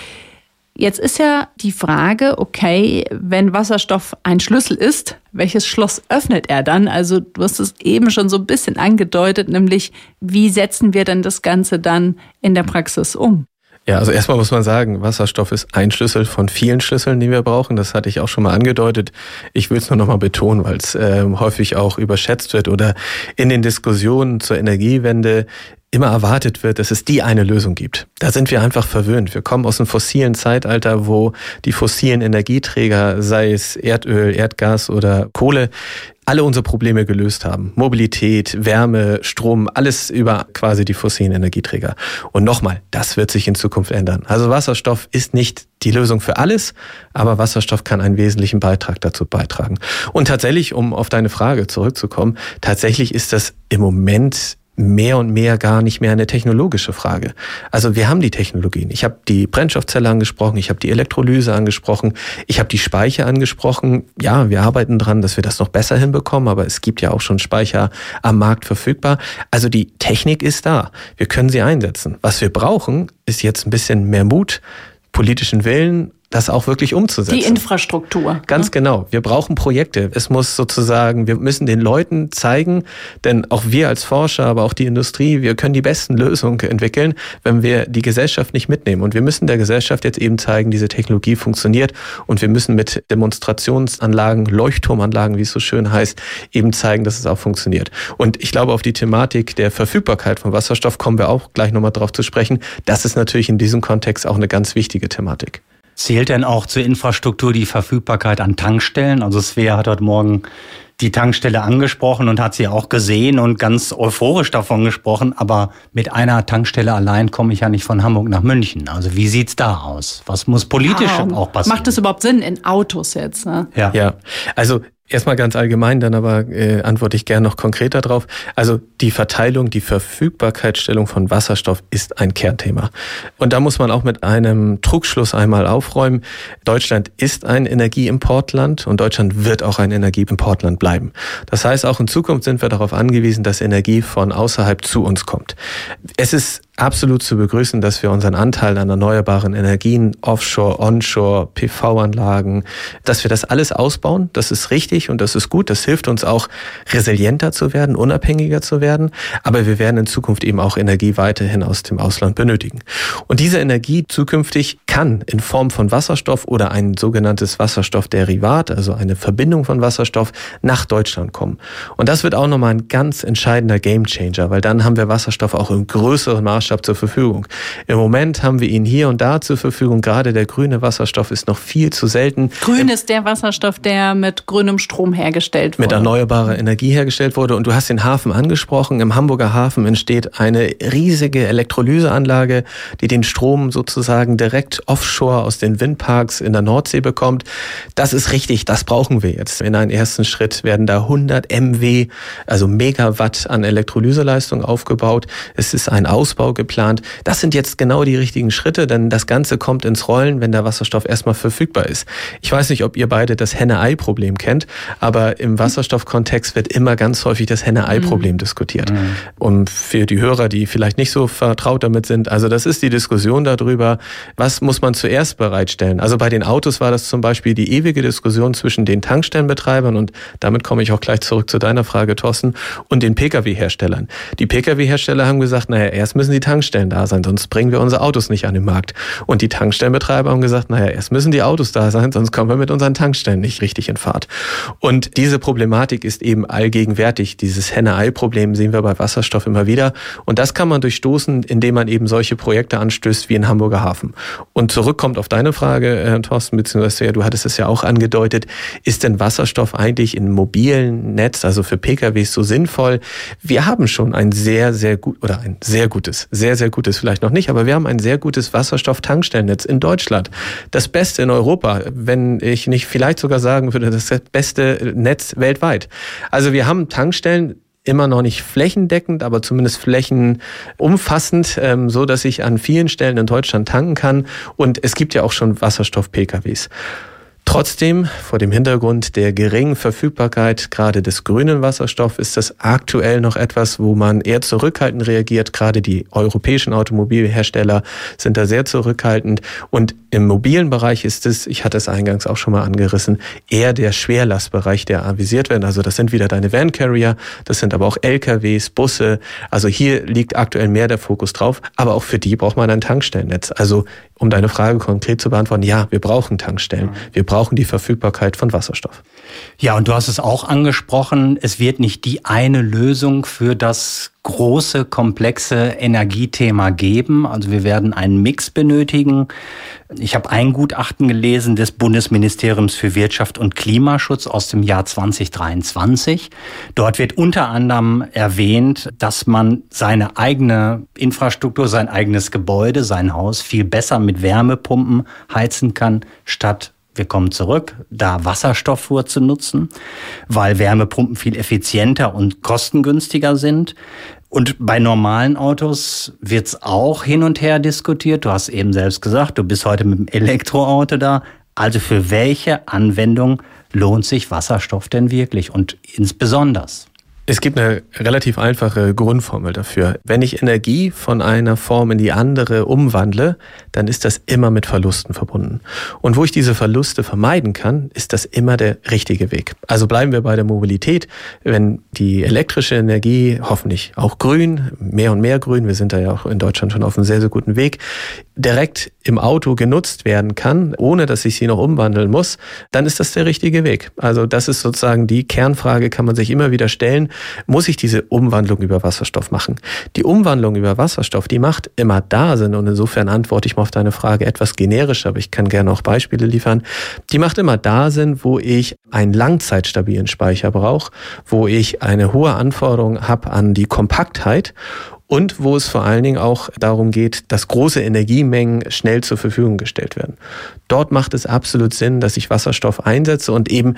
Jetzt ist ja die Frage, okay, wenn Wasserstoff ein Schlüssel ist, welches Schloss öffnet er dann? Also du hast es eben schon so ein bisschen angedeutet, nämlich wie setzen wir denn das Ganze dann in der Praxis um? Ja, also erstmal muss man sagen, Wasserstoff ist ein Schlüssel von vielen Schlüsseln, die wir brauchen. Das hatte ich auch schon mal angedeutet. Ich will es nur noch mal betonen, weil es äh, häufig auch überschätzt wird oder in den Diskussionen zur Energiewende immer erwartet wird, dass es die eine Lösung gibt. Da sind wir einfach verwöhnt. Wir kommen aus einem fossilen Zeitalter, wo die fossilen Energieträger, sei es Erdöl, Erdgas oder Kohle, alle unsere Probleme gelöst haben. Mobilität, Wärme, Strom, alles über quasi die fossilen Energieträger. Und nochmal, das wird sich in Zukunft ändern. Also Wasserstoff ist nicht die Lösung für alles, aber Wasserstoff kann einen wesentlichen Beitrag dazu beitragen. Und tatsächlich, um auf deine Frage zurückzukommen, tatsächlich ist das im Moment mehr und mehr gar nicht mehr eine technologische Frage. Also wir haben die Technologien. Ich habe die Brennstoffzelle angesprochen, ich habe die Elektrolyse angesprochen, ich habe die Speicher angesprochen. Ja, wir arbeiten dran, dass wir das noch besser hinbekommen, aber es gibt ja auch schon Speicher am Markt verfügbar. Also die Technik ist da. Wir können sie einsetzen. Was wir brauchen, ist jetzt ein bisschen mehr Mut, politischen Willen, das auch wirklich umzusetzen. Die Infrastruktur. Ganz ne? genau. Wir brauchen Projekte. Es muss sozusagen, wir müssen den Leuten zeigen, denn auch wir als Forscher, aber auch die Industrie, wir können die besten Lösungen entwickeln, wenn wir die Gesellschaft nicht mitnehmen. Und wir müssen der Gesellschaft jetzt eben zeigen, diese Technologie funktioniert und wir müssen mit Demonstrationsanlagen, Leuchtturmanlagen, wie es so schön heißt, eben zeigen, dass es auch funktioniert. Und ich glaube, auf die Thematik der Verfügbarkeit von Wasserstoff kommen wir auch gleich nochmal drauf zu sprechen. Das ist natürlich in diesem Kontext auch eine ganz wichtige Thematik. Zählt denn auch zur Infrastruktur die Verfügbarkeit an Tankstellen? Also Svea hat heute Morgen die Tankstelle angesprochen und hat sie auch gesehen und ganz euphorisch davon gesprochen. Aber mit einer Tankstelle allein komme ich ja nicht von Hamburg nach München. Also wie sieht's da aus? Was muss politisch ja, auch passieren? Macht es überhaupt Sinn in Autos jetzt? Ne? Ja. ja, also Erstmal ganz allgemein, dann aber äh, antworte ich gerne noch konkreter drauf. Also die Verteilung, die Verfügbarkeitsstellung von Wasserstoff ist ein Kernthema. Und da muss man auch mit einem Trugschluss einmal aufräumen. Deutschland ist ein Energieimportland und Deutschland wird auch ein Energieimportland bleiben. Das heißt, auch in Zukunft sind wir darauf angewiesen, dass Energie von außerhalb zu uns kommt. Es ist absolut zu begrüßen, dass wir unseren Anteil an erneuerbaren Energien, Offshore, Onshore, P V-Anlagen, dass wir das alles ausbauen. Das ist richtig und das ist gut. Das hilft uns auch, resilienter zu werden, unabhängiger zu werden. Aber wir werden in Zukunft eben auch Energie weiterhin aus dem Ausland benötigen. Und diese Energie zukünftig kann in Form von Wasserstoff oder ein sogenanntes Wasserstoffderivat, also eine Verbindung von Wasserstoff, nach Deutschland kommen. Und das wird auch nochmal ein ganz entscheidender Gamechanger, weil dann haben wir Wasserstoff auch im größeren Maßstab zur Verfügung. Im Moment haben wir ihn hier und da zur Verfügung. Gerade der grüne Wasserstoff ist noch viel zu selten. Grün ist der Wasserstoff, der mit grünem Strom hergestellt wurde. Mit erneuerbarer Energie hergestellt wurde. Und du hast den Hafen angesprochen. Im Hamburger Hafen entsteht eine riesige Elektrolyseanlage, die den Strom sozusagen direkt offshore aus den Windparks in der Nordsee bekommt. Das ist richtig, das brauchen wir jetzt. In einem ersten Schritt werden da hundert Megawatt, also Megawatt an Elektrolyseleistung aufgebaut. Es ist ein Ausbau geplant. Das sind jetzt genau die richtigen Schritte, denn das Ganze kommt ins Rollen, wenn der Wasserstoff erstmal verfügbar ist. Ich weiß nicht, ob ihr beide das Henne-Ei-Problem kennt, aber im Wasserstoffkontext wird immer ganz häufig das Henne-Ei-Problem mhm. diskutiert. Mhm. Und für die Hörer, die vielleicht nicht so vertraut damit sind, also das ist die Diskussion darüber, was muss man zuerst bereitstellen. Also bei den Autos war das zum Beispiel die ewige Diskussion zwischen den Tankstellenbetreibern und damit komme ich auch gleich zurück zu deiner Frage, Thorsten, und den Pkw-Herstellern. Die Pkw-Hersteller haben gesagt, naja, erst müssen die Tankstellen da sein, sonst bringen wir unsere Autos nicht an den Markt. Und die Tankstellenbetreiber haben gesagt, naja, erst müssen die Autos da sein, sonst kommen wir mit unseren Tankstellen nicht richtig in Fahrt. Und diese Problematik ist eben allgegenwärtig. Dieses Henne-Ei-Problem sehen wir bei Wasserstoff immer wieder. Und das kann man durchstoßen, indem man eben solche Projekte anstößt wie in Hamburger Hafen. Und zurückkommt auf deine Frage, Herr Thorsten, beziehungsweise du hattest es ja auch angedeutet, ist denn Wasserstoff eigentlich im mobilen Netz, also für P K Ws, so sinnvoll? Wir haben schon ein sehr, sehr gut, oder ein sehr gutes, sehr, sehr gutes vielleicht noch nicht, aber wir haben ein sehr gutes Wasserstoff-Tankstellennetz in Deutschland. Das Beste in Europa, wenn ich nicht vielleicht sogar sagen würde, das beste Netz weltweit. Also wir haben Tankstellen, immer noch nicht flächendeckend, aber zumindest flächenumfassend, ähm, so dass ich an vielen Stellen in Deutschland tanken kann. Und es gibt ja auch schon Wasserstoff-P K Ws. Trotzdem, vor dem Hintergrund der geringen Verfügbarkeit gerade des grünen Wasserstoffs, ist das aktuell noch etwas, wo man eher zurückhaltend reagiert. Gerade die europäischen Automobilhersteller sind da sehr zurückhaltend. Und im mobilen Bereich ist es, ich hatte es eingangs auch schon mal angerissen, eher der Schwerlastbereich, der avisiert wird. Also das sind wieder deine Van-Carrier, das sind aber auch L K Ws, Busse. Also hier liegt aktuell mehr der Fokus drauf. Aber auch für die braucht man ein Tankstellennetz. Also um deine Frage konkret zu beantworten, ja, wir brauchen Tankstellen. Wir brauchen die Verfügbarkeit von Wasserstoff. Ja, und du hast es auch angesprochen, es wird nicht die eine Lösung für das große, komplexe Energiethema geben. Also wir werden einen Mix benötigen. Ich habe ein Gutachten gelesen des Bundesministeriums für Wirtschaft und Klimaschutz aus dem Jahr zwanzig dreiundzwanzig. Dort wird unter anderem erwähnt, dass man seine eigene Infrastruktur, sein eigenes Gebäude, sein Haus viel besser mit Wärmepumpen heizen kann, statt, wir kommen zurück, da Wasserstoff vorzunutzen, weil Wärmepumpen viel effizienter und kostengünstiger sind. Und bei normalen Autos wird's auch hin und her diskutiert. Du hast eben selbst gesagt, du bist heute mit dem Elektroauto da. Also für welche Anwendung lohnt sich Wasserstoff denn wirklich und insbesondere? Es gibt eine relativ einfache Grundformel dafür. Wenn ich Energie von einer Form in die andere umwandle, dann ist das immer mit Verlusten verbunden. Und wo ich diese Verluste vermeiden kann, ist das immer der richtige Weg. Also bleiben wir bei der Mobilität. Wenn die elektrische Energie, hoffentlich auch grün, mehr und mehr grün, wir sind da ja auch in Deutschland schon auf einem sehr, sehr guten Weg, direkt im Auto genutzt werden kann, ohne dass ich sie noch umwandeln muss, dann ist das der richtige Weg. Also das ist sozusagen die Kernfrage, kann man sich immer wieder stellen. Muss ich diese Umwandlung über Wasserstoff machen? Die Umwandlung über Wasserstoff, die macht immer da Sinn und insofern antworte ich mal auf deine Frage etwas generisch, aber ich kann gerne auch Beispiele liefern. Die macht immer da Sinn, wo ich einen langzeitstabilen Speicher brauche, wo ich eine hohe Anforderung habe an die Kompaktheit und wo es vor allen Dingen auch darum geht, dass große Energiemengen schnell zur Verfügung gestellt werden. Dort macht es absolut Sinn, dass ich Wasserstoff einsetze und eben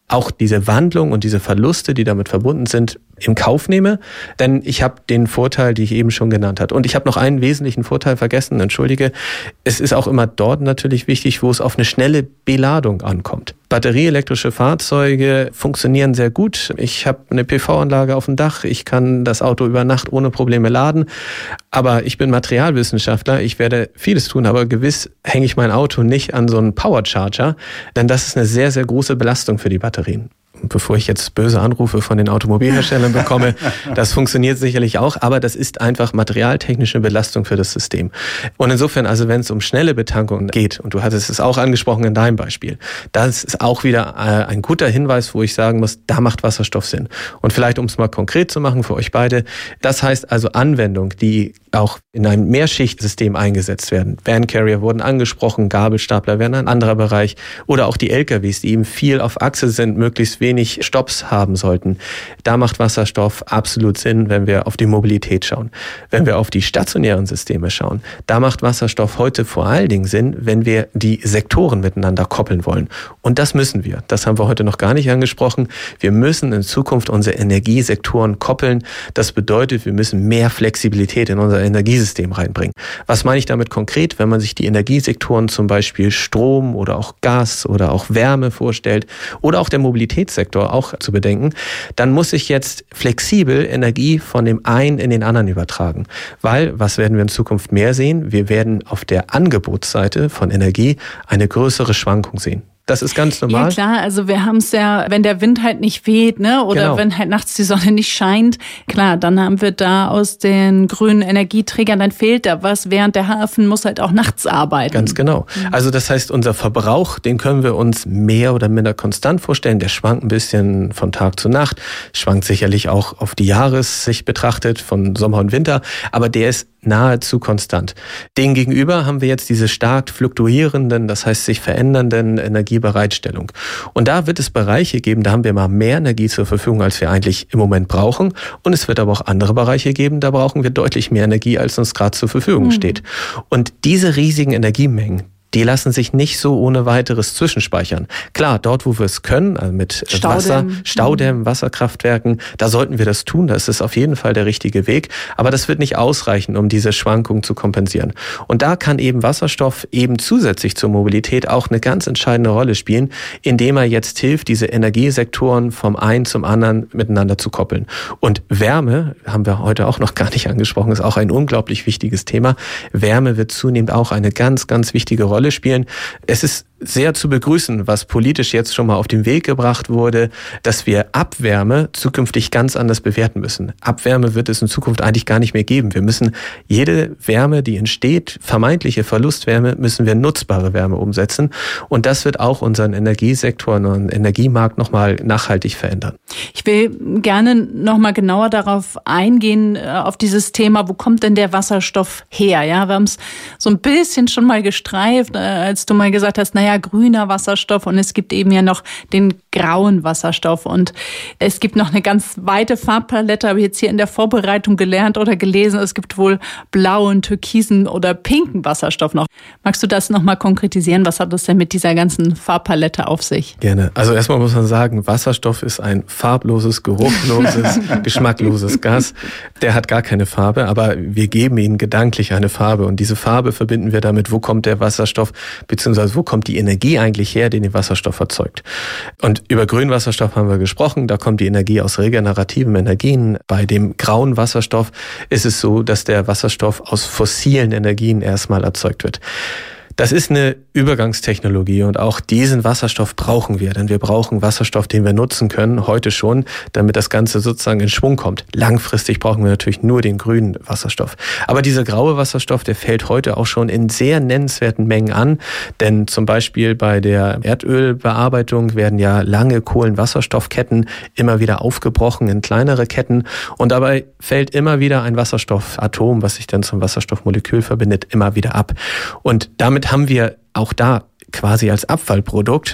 auch diese Wandlung und diese Verluste, die damit verbunden sind, im Kauf nehme, denn ich habe den Vorteil, die ich eben schon genannt habe. Und ich habe noch einen wesentlichen Vorteil vergessen, entschuldige. Es ist auch immer dort natürlich wichtig, wo es auf eine schnelle Beladung ankommt. Batterieelektrische Fahrzeuge funktionieren sehr gut. Ich habe eine P V-Anlage auf dem Dach, ich kann das Auto über Nacht ohne Probleme laden. Aber ich bin Materialwissenschaftler, ich werde vieles tun, aber gewiss hänge ich mein Auto nicht an so einen Powercharger, denn das ist eine sehr, sehr große Belastung für die Batterien. Bevor ich jetzt böse Anrufe von den Automobilherstellern bekomme, das funktioniert sicherlich auch, aber das ist einfach materialtechnische Belastung für das System. Und insofern, also wenn es um schnelle Betankung geht, und du hattest es auch angesprochen in deinem Beispiel, das ist auch wieder ein guter Hinweis, wo ich sagen muss, da macht Wasserstoff Sinn. Und vielleicht, um es mal konkret zu machen für euch beide, das heißt also Anwendung, die auch in einem Mehrschichtsystem eingesetzt werden. Van-Carrier wurden angesprochen, Gabelstapler wären ein anderer Bereich oder auch die L K Ws, die eben viel auf Achse sind, möglichst wenig Stopps haben sollten. Da macht Wasserstoff absolut Sinn, wenn wir auf die Mobilität schauen. Wenn wir auf die stationären Systeme schauen, da macht Wasserstoff heute vor allen Dingen Sinn, wenn wir die Sektoren miteinander koppeln wollen. Und das müssen wir. Das haben wir heute noch gar nicht angesprochen. Wir müssen in Zukunft unsere Energiesektoren koppeln. Das bedeutet, wir müssen mehr Flexibilität in unser Energiesystem reinbringen. Was meine ich damit konkret? Wenn man sich die Energiesektoren zum Beispiel Strom oder auch Gas oder auch Wärme vorstellt oder auch der Mobilitätssektor auch zu bedenken, dann muss ich jetzt flexibel Energie von dem einen in den anderen übertragen. Weil, was werden wir in Zukunft mehr sehen? Wir werden auf der Angebotsseite von Energie eine größere Schwankung sehen. Das ist ganz normal. Ja klar, also wir haben es ja, wenn der Wind halt nicht weht, ne, oder genau. wenn halt nachts die Sonne nicht scheint, klar, dann haben wir da aus den grünen Energieträgern, dann fehlt da was, während der Hafen muss halt auch nachts arbeiten. Ganz genau. Also das heißt, unser Verbrauch, den können wir uns mehr oder minder konstant vorstellen. Der schwankt ein bisschen von Tag zu Nacht, schwankt sicherlich auch auf die Jahressicht betrachtet von Sommer und Winter, aber der ist nahezu konstant. Demgegenüber haben wir jetzt diese stark fluktuierenden, das heißt sich verändernden Energiebereitstellung. Und da wird es Bereiche geben, da haben wir mal mehr Energie zur Verfügung, als wir eigentlich im Moment brauchen. Und es wird aber auch andere Bereiche geben, da brauchen wir deutlich mehr Energie, als uns gerade zur Verfügung mhm. steht. Und diese riesigen Energiemengen, die lassen sich nicht so ohne weiteres zwischenspeichern. Klar, dort, wo wir es können, also mit Staudämm. Wasser, Staudämmen, Wasserkraftwerken, da sollten wir das tun. Das ist auf jeden Fall der richtige Weg. Aber das wird nicht ausreichen, um diese Schwankungen zu kompensieren. Und da kann eben Wasserstoff eben zusätzlich zur Mobilität auch eine ganz entscheidende Rolle spielen, indem er jetzt hilft, diese Energiesektoren vom einen zum anderen miteinander zu koppeln. Und Wärme, haben wir heute auch noch gar nicht angesprochen, ist auch ein unglaublich wichtiges Thema. Wärme wird zunehmend auch eine ganz, ganz wichtige Rolle Rolle spielen. Es ist sehr zu begrüßen, was politisch jetzt schon mal auf den Weg gebracht wurde, dass wir Abwärme zukünftig ganz anders bewerten müssen. Abwärme wird es in Zukunft eigentlich gar nicht mehr geben. Wir müssen jede Wärme, die entsteht, vermeintliche Verlustwärme, müssen wir nutzbare Wärme umsetzen. Und das wird auch unseren Energiesektor und Energiemarkt nochmal nachhaltig verändern. Ich will gerne nochmal genauer darauf eingehen, auf dieses Thema, wo kommt denn der Wasserstoff her? Ja, wir haben es so ein bisschen schon mal gestreift, als du mal gesagt hast, naja, grüner Wasserstoff und es gibt eben ja noch den grauen Wasserstoff und es gibt noch eine ganz weite Farbpalette, habe ich jetzt hier in der Vorbereitung gelernt oder gelesen, es gibt wohl blauen, türkisen oder pinken Wasserstoff noch. Magst du das nochmal konkretisieren? Was hat das denn mit dieser ganzen Farbpalette auf sich? Gerne. Also erstmal muss man sagen, Wasserstoff ist ein farbloses, geruchloses, geschmackloses Gas. Der hat gar keine Farbe, aber wir geben ihm gedanklich eine Farbe und diese Farbe verbinden wir damit, wo kommt der Wasserstoff, beziehungsweise wo kommt die Energie eigentlich her, die den Wasserstoff erzeugt. Und über Grünwasserstoff haben wir gesprochen, da kommt die Energie aus regenerativen Energien. Bei dem grauen Wasserstoff ist es so, dass der Wasserstoff aus fossilen Energien erstmal erzeugt wird. Das ist eine Übergangstechnologie und auch diesen Wasserstoff brauchen wir, denn wir brauchen Wasserstoff, den wir nutzen können, heute schon, damit das Ganze sozusagen in Schwung kommt. Langfristig brauchen wir natürlich nur den grünen Wasserstoff. Aber dieser graue Wasserstoff, der fällt heute auch schon in sehr nennenswerten Mengen an, denn zum Beispiel bei der Erdölbearbeitung werden ja lange Kohlenwasserstoffketten immer wieder aufgebrochen in kleinere Ketten und dabei fällt immer wieder ein Wasserstoffatom, was sich dann zum Wasserstoffmolekül verbindet, immer wieder ab. Und damit haben wir auch da quasi als Abfallprodukt eine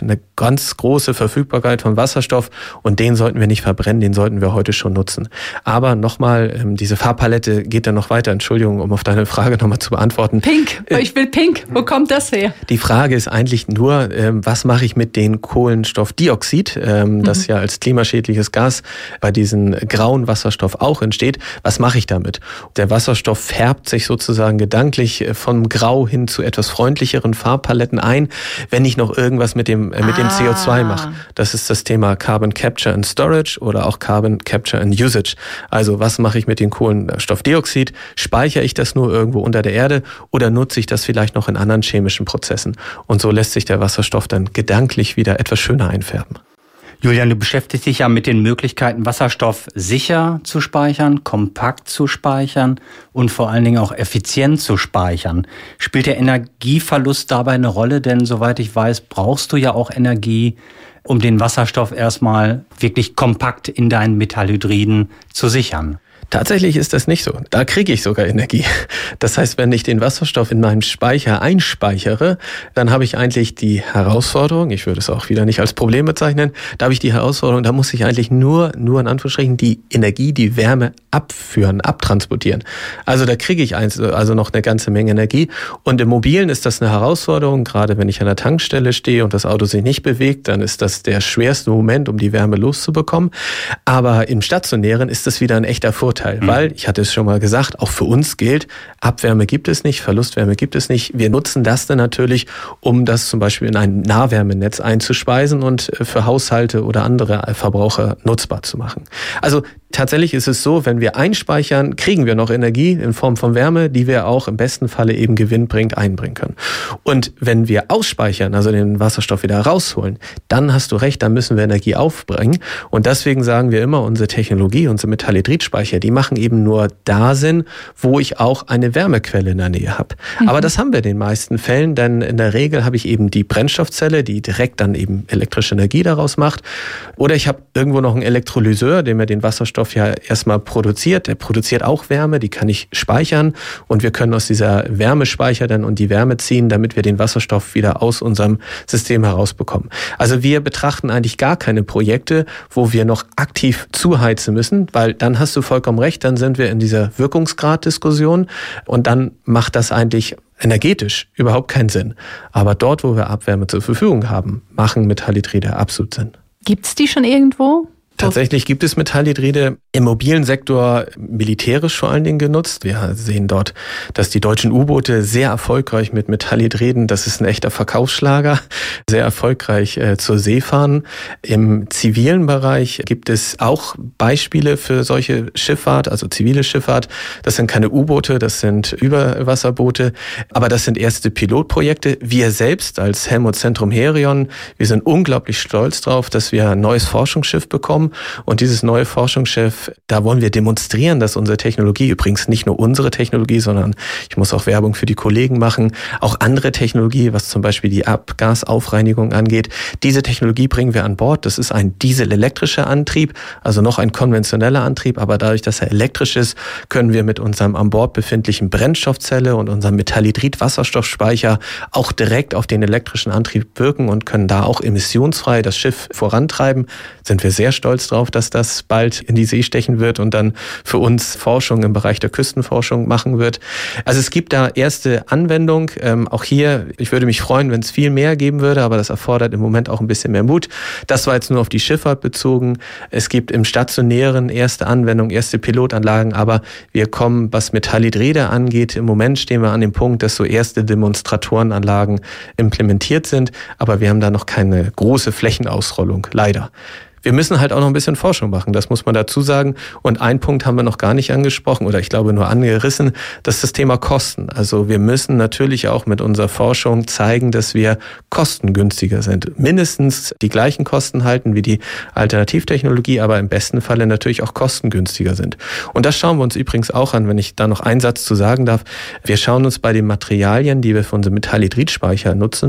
ganz große Verfügbarkeit von Wasserstoff und den sollten wir nicht verbrennen, den sollten wir heute schon nutzen. Aber nochmal, diese Farbpalette geht dann noch weiter. Entschuldigung, um auf deine Frage nochmal zu beantworten. Pink, ich will pink. Wo kommt das her? Die Frage ist eigentlich nur, was mache ich mit dem Kohlenstoffdioxid, das mhm. ja als klimaschädliches Gas bei diesem grauen Wasserstoff auch entsteht. Was mache ich damit? Der Wasserstoff färbt sich sozusagen gedanklich vom Grau hin zu etwas freundlicheren Farbpaletten ein, wenn ich noch irgendwas mit dem, äh, mit dem C O zwei mache. Das ist das Thema Carbon Capture and Storage oder auch Carbon Capture and Usage. Also was mache ich mit dem Kohlenstoffdioxid? Speichere ich das nur irgendwo unter der Erde oder nutze ich das vielleicht noch in anderen chemischen Prozessen? Und so lässt sich der Wasserstoff dann gedanklich wieder etwas schöner einfärben. Julian, du beschäftigst dich ja mit den Möglichkeiten, Wasserstoff sicher zu speichern, kompakt zu speichern und vor allen Dingen auch effizient zu speichern. Spielt der Energieverlust dabei eine Rolle? Denn soweit ich weiß, brauchst du ja auch Energie, um den Wasserstoff erstmal wirklich kompakt in deinen Metallhydriden zu sichern. Tatsächlich ist das nicht so. Da kriege ich sogar Energie. Das heißt, wenn ich den Wasserstoff in meinem Speicher einspeichere, dann habe ich eigentlich die Herausforderung, ich würde es auch wieder nicht als Problem bezeichnen, da habe ich die Herausforderung, da muss ich eigentlich nur, nur in Anführungsstrichen, die Energie, die Wärme abführen, abtransportieren. Also da kriege ich also noch eine ganze Menge Energie. Und im Mobilen ist das eine Herausforderung, gerade wenn ich an der Tankstelle stehe und das Auto sich nicht bewegt, dann ist das der schwerste Moment, um die Wärme loszubekommen. Aber im Stationären ist das wieder ein echter Vorteil. Weil, ich hatte es schon mal gesagt, auch für uns gilt, Abwärme gibt es nicht, Verlustwärme gibt es nicht. Wir nutzen das dann natürlich, um das zum Beispiel in ein Nahwärmenetz einzuspeisen und für Haushalte oder andere Verbraucher nutzbar zu machen. Also tatsächlich ist es so, wenn wir einspeichern, kriegen wir noch Energie in Form von Wärme, die wir auch im besten Falle eben gewinnbringend einbringen können. Und wenn wir ausspeichern, also den Wasserstoff wieder rausholen, dann hast du recht, dann müssen wir Energie aufbringen. Und deswegen sagen wir immer, unsere Technologie, unsere Metallhydridspeicher, die machen eben nur da Sinn, wo ich auch eine Wärmequelle in der Nähe habe. Mhm. Aber das haben wir in den meisten Fällen, denn in der Regel habe ich eben die Brennstoffzelle, die direkt dann eben elektrische Energie daraus macht. Oder ich habe irgendwo noch einen Elektrolyseur, der mir den Wasserstoff ja erstmal produziert. Der produziert auch Wärme, die kann ich speichern und wir können aus dieser Wärmespeicher dann und die Wärme ziehen, damit wir den Wasserstoff wieder aus unserem System herausbekommen. Also wir betrachten eigentlich gar keine Projekte, wo wir noch aktiv zuheizen müssen, weil dann hast du vollkommen recht, dann sind wir in dieser Wirkungsgraddiskussion und dann macht das eigentlich energetisch überhaupt keinen Sinn. Aber dort, wo wir Abwärme zur Verfügung haben, machen Metallhydride absolut Sinn. Gibt's die schon irgendwo? Tatsächlich gibt es Metallhydride im mobilen Sektor militärisch vor allen Dingen genutzt. Wir sehen dort, dass die deutschen U-Boote sehr erfolgreich mit Metallhydriden, das ist ein echter Verkaufsschlager, sehr erfolgreich äh, zur See fahren. Im zivilen Bereich gibt es auch Beispiele für solche Schifffahrt, also zivile Schifffahrt. Das sind keine U-Boote, das sind Überwasserboote, aber das sind erste Pilotprojekte. Wir selbst als Helmholtz Zentrum Herion, wir sind unglaublich stolz drauf, dass wir ein neues Forschungsschiff bekommen. Und dieses neue Forschungsschiff, da wollen wir demonstrieren, dass unsere Technologie, übrigens nicht nur unsere Technologie, sondern ich muss auch Werbung für die Kollegen machen, auch andere Technologie, was zum Beispiel die Abgasaufreinigung angeht, diese Technologie bringen wir an Bord. Das ist ein dieselelektrischer Antrieb, also noch ein konventioneller Antrieb, aber dadurch, dass er elektrisch ist, können wir mit unserem an Bord befindlichen Brennstoffzelle und unserem Metallhydrid-Wasserstoffspeicher auch direkt auf den elektrischen Antrieb wirken und können da auch emissionsfrei das Schiff vorantreiben. Sind wir sehr stolz drauf, dass das bald in die See stechen wird und dann für uns Forschung im Bereich der Küstenforschung machen wird. Also es gibt da erste Anwendung. Ähm, auch hier, ich würde mich freuen, wenn es viel mehr geben würde, aber das erfordert im Moment auch ein bisschen mehr Mut. Das war jetzt nur auf die Schifffahrt bezogen. Es gibt im Stationären erste Anwendung, erste Pilotanlagen, aber wir kommen, was Metallhydride angeht, im Moment stehen wir an dem Punkt, dass so erste Demonstratorenanlagen implementiert sind, aber wir haben da noch keine große Flächenausrollung, leider. Wir müssen halt auch noch ein bisschen Forschung machen, das muss man dazu sagen. Und ein Punkt haben wir noch gar nicht angesprochen oder ich glaube nur angerissen, das ist das Thema Kosten. Also wir müssen natürlich auch mit unserer Forschung zeigen, dass wir kostengünstiger sind. Mindestens die gleichen Kosten halten wie die Alternativtechnologie, aber im besten Falle natürlich auch kostengünstiger sind. Und das schauen wir uns übrigens auch an, wenn ich da noch einen Satz zu sagen darf. Wir schauen uns bei den Materialien, die wir für unsere Metallhydridspeicher nutzen,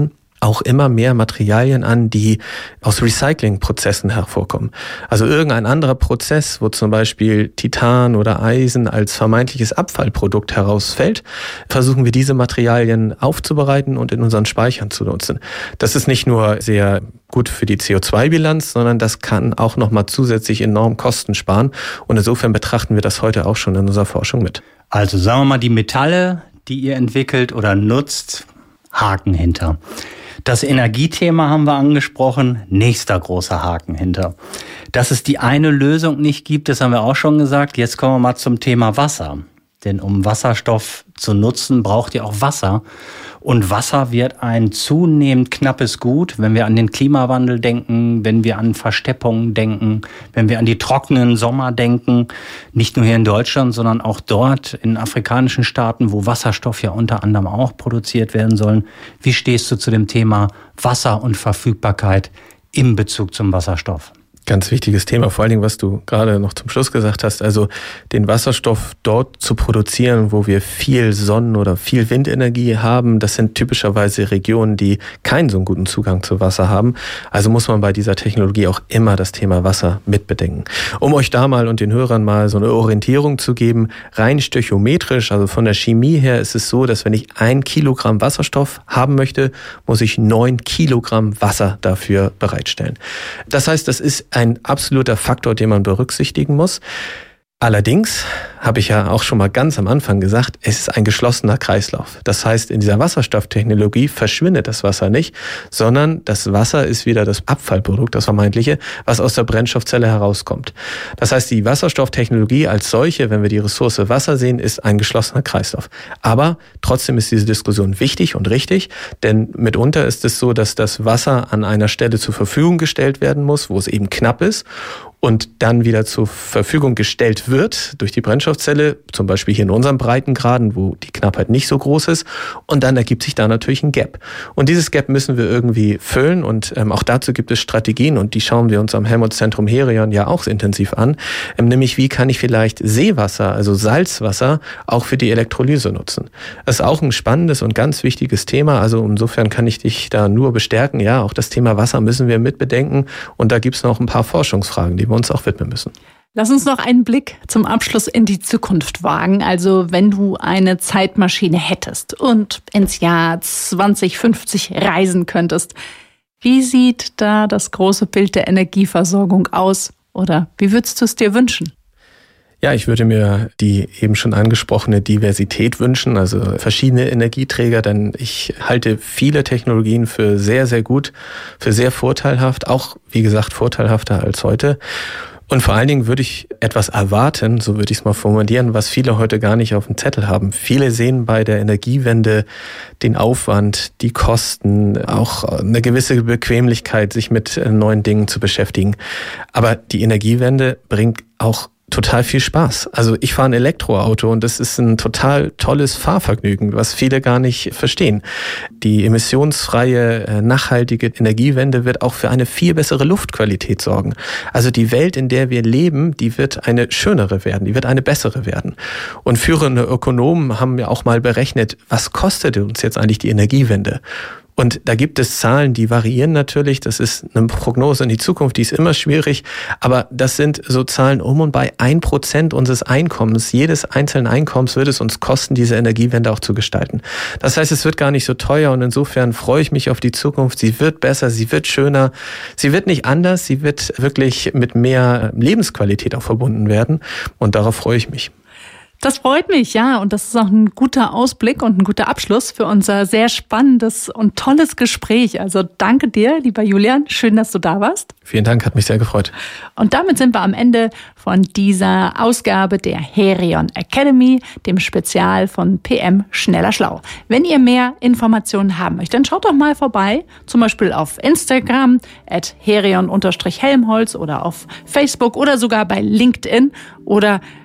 auch immer mehr Materialien an, die aus Recyclingprozessen hervorkommen. Also irgendein anderer Prozess, wo zum Beispiel Titan oder Eisen als vermeintliches Abfallprodukt herausfällt, versuchen wir diese Materialien aufzubereiten und in unseren Speichern zu nutzen. Das ist nicht nur sehr gut für die C O zwei Bilanz, sondern das kann auch nochmal zusätzlich enorm Kosten sparen. Und insofern betrachten wir das heute auch schon in unserer Forschung mit. Also sagen wir mal, die Metalle, die ihr entwickelt oder nutzt, Haken hinter. Das Energiethema haben wir angesprochen, nächster großer Haken hinter. Dass es die eine Lösung nicht gibt, das haben wir auch schon gesagt. Jetzt kommen wir mal zum Thema Wasser. Denn um Wasserstoff zu nutzen, braucht ihr auch Wasser. Und Wasser wird ein zunehmend knappes Gut, wenn wir an den Klimawandel denken, wenn wir an Versteppungen denken, wenn wir an die trockenen Sommer denken. Nicht nur hier in Deutschland, sondern auch dort in afrikanischen Staaten, wo Wasserstoff ja unter anderem auch produziert werden soll. Wie stehst du zu dem Thema Wasser und Verfügbarkeit im Bezug zum Wasserstoff? Ganz wichtiges Thema, vor allen Dingen, was du gerade noch zum Schluss gesagt hast, also den Wasserstoff dort zu produzieren, wo wir viel Sonnen- oder viel Windenergie haben, das sind typischerweise Regionen, die keinen so guten Zugang zu Wasser haben. Also muss man bei dieser Technologie auch immer das Thema Wasser mitbedenken. Um euch da mal und den Hörern mal so eine Orientierung zu geben, rein stöchiometrisch, also von der Chemie her ist es so, dass wenn ich ein Kilogramm Wasserstoff haben möchte, muss ich neun Kilogramm Wasser dafür bereitstellen. Das heißt, das ist ein absoluter Faktor, den man berücksichtigen muss. Allerdings habe ich ja auch schon mal ganz am Anfang gesagt, es ist ein geschlossener Kreislauf. Das heißt, in dieser Wasserstofftechnologie verschwindet das Wasser nicht, sondern das Wasser ist wieder das Abfallprodukt, das vermeintliche, was aus der Brennstoffzelle herauskommt. Das heißt, die Wasserstofftechnologie als solche, wenn wir die Ressource Wasser sehen, ist ein geschlossener Kreislauf. Aber trotzdem ist diese Diskussion wichtig und richtig, denn mitunter ist es so, dass das Wasser an einer Stelle zur Verfügung gestellt werden muss, wo es eben knapp ist und dann wieder zur Verfügung gestellt wird durch die Brennstoffzelle, zum Beispiel hier in unseren Breitengraden, wo die Knappheit nicht so groß ist. Und dann ergibt sich da natürlich ein Gap. Und dieses Gap müssen wir irgendwie füllen und ähm, auch dazu gibt es Strategien und die schauen wir uns am Helmholtz-Zentrum Herion ja auch intensiv an. Ähm, nämlich, wie kann ich vielleicht Seewasser, also Salzwasser, auch für die Elektrolyse nutzen? Das ist auch ein spannendes und ganz wichtiges Thema. Also insofern kann ich dich da nur bestärken. Ja, auch das Thema Wasser müssen wir mitbedenken. Und da gibt es noch ein paar Forschungsfragen, die wir uns auch widmen müssen. Lass uns noch einen Blick zum Abschluss in die Zukunft wagen. Also wenn du eine Zeitmaschine hättest und ins Jahr zwanzig fünfzig reisen könntest, wie sieht da das große Bild der Energieversorgung aus? Oder wie würdest du es dir wünschen? Ja, ich würde mir die eben schon angesprochene Diversität wünschen, also verschiedene Energieträger, denn ich halte viele Technologien für sehr, sehr gut, für sehr vorteilhaft, auch wie gesagt vorteilhafter als heute. Und vor allen Dingen würde ich etwas erwarten, so würde ich es mal formulieren, was viele heute gar nicht auf dem Zettel haben. Viele sehen bei der Energiewende den Aufwand, die Kosten, auch eine gewisse Bequemlichkeit, sich mit neuen Dingen zu beschäftigen. Aber die Energiewende bringt auch total viel Spaß. Also ich fahre ein Elektroauto und das ist ein total tolles Fahrvergnügen, was viele gar nicht verstehen. Die emissionsfreie, nachhaltige Energiewende wird auch für eine viel bessere Luftqualität sorgen. Also die Welt, in der wir leben, die wird eine schönere werden, die wird eine bessere werden. Und führende Ökonomen haben ja auch mal berechnet, was kostet uns jetzt eigentlich die Energiewende? Und da gibt es Zahlen, die variieren natürlich. Das ist eine Prognose in die Zukunft, die ist immer schwierig. Aber das sind so Zahlen um und bei ein Prozent unseres Einkommens, jedes einzelnen Einkommens wird es uns kosten, diese Energiewende auch zu gestalten. Das heißt, es wird gar nicht so teuer und insofern freue ich mich auf die Zukunft. Sie wird besser, sie wird schöner, sie wird nicht anders, sie wird wirklich mit mehr Lebensqualität auch verbunden werden und darauf freue ich mich. Das freut mich, ja. Und das ist auch ein guter Ausblick und ein guter Abschluss für unser sehr spannendes und tolles Gespräch. Also danke dir, lieber Julian. Schön, dass du da warst. Vielen Dank, hat mich sehr gefreut. Und damit sind wir am Ende von dieser Ausgabe der Herion Academy, dem Spezial von P M Schneller Schlau. Wenn ihr mehr Informationen haben möchtet, dann schaut doch mal vorbei, zum Beispiel auf Instagram at herion Helmholtz oder auf Facebook oder sogar bei LinkedIn oder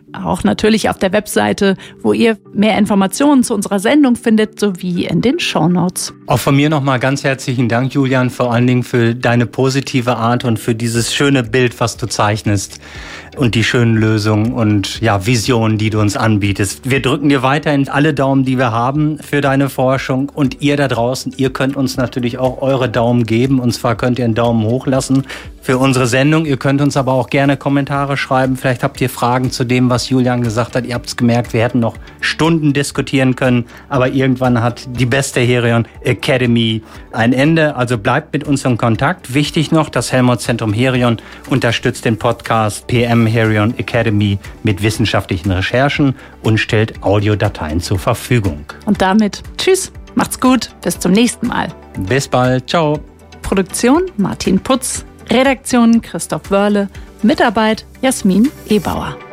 auch natürlich auf der Webseite, wo ihr mehr Informationen zu unserer Sendung findet, sowie in den Shownotes. Auch von mir nochmal ganz herzlichen Dank, Julian, vor allen Dingen für deine positive Art und für dieses schöne Bild, was du zeichnest und die schönen Lösungen und ja, Visionen, die du uns anbietest. Wir drücken dir weiterhin alle Daumen, die wir haben für deine Forschung, und ihr da draußen, ihr könnt uns natürlich auch eure Daumen geben, und zwar könnt ihr einen Daumen hoch lassen für unsere Sendung. Ihr könnt uns aber auch gerne Kommentare schreiben. Vielleicht habt ihr Fragen zu dem, was Julian gesagt hat. Ihr habt es gemerkt, wir hätten noch Stunden diskutieren können, aber irgendwann hat die beste Herion Academy ein Ende. Also bleibt mit uns in Kontakt. Wichtig noch, das Helmholtz-Zentrum Herion unterstützt den Podcast P M Herion Academy mit wissenschaftlichen Recherchen und stellt Audiodateien zur Verfügung. Und damit tschüss, macht's gut, bis zum nächsten Mal. Bis bald, ciao. Produktion Martin Putz, Redaktion Christoph Wörle, Mitarbeit Jasmin Ebauer.